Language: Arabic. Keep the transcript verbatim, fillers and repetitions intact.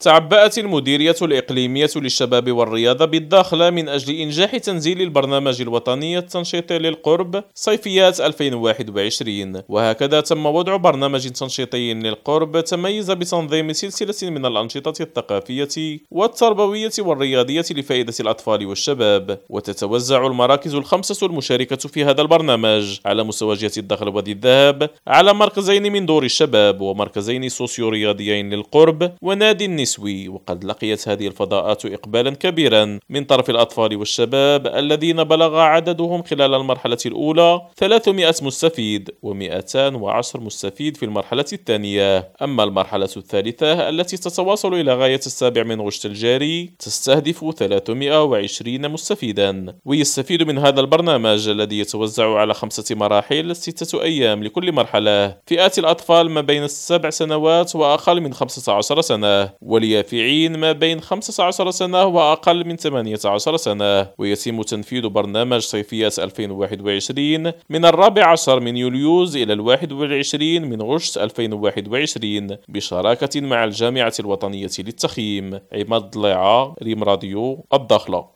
تعبأت المديرية الإقليمية للشباب والرياضة بالداخلة من أجل إنجاح تنزيل البرنامج الوطني التنشيطي للقرب صيفيات ألفين وواحد وعشرين، وهكذا تم وضع برنامج تنشيطي للقرب تميز بتنظيم سلسلة من الأنشطة الثقافية والتربوية والرياضية لفائدة الأطفال والشباب. وتتوزع المراكز الخمسة المشاركة في هذا البرنامج على مستوى جهة الدخل وادي الذهب على مركزين من دور الشباب ومركزين سوسيو رياضيين للقرب ونادي النسوي. وقد لقيت هذه الفضاءات إقبالا كبيرا من طرف الأطفال والشباب الذين بلغ عددهم خلال المرحلة الأولى ثلاثمائة مستفيد ومئتان وعشرة مستفيد في المرحلة الثانية. أما المرحلة الثالثة التي تتواصل إلى غاية السابع من غشت الجاري تستهدف ثلاثمائة وعشرين مستفيدا. ويستفيد من هذا البرنامج الذي يتوزع على خمسة مراحل ستة أيام لكل مرحلة فئات الأطفال ما بين السبع سنوات وأقل من خمسة عشر سنة، واليافعين ما بين خمسة عشر سنة وأقل من ثمانية عشر سنة. ويتم تنفيذ برنامج صيفيات ألفين وواحد وعشرين من الرابع عشر من يوليوز إلى الواحد والعشرين من غشت ألفين وواحد وعشرين بشراكة مع الجامعة الوطنية للتخييم. عماد ضليعة، ريم راديو، الداخلة.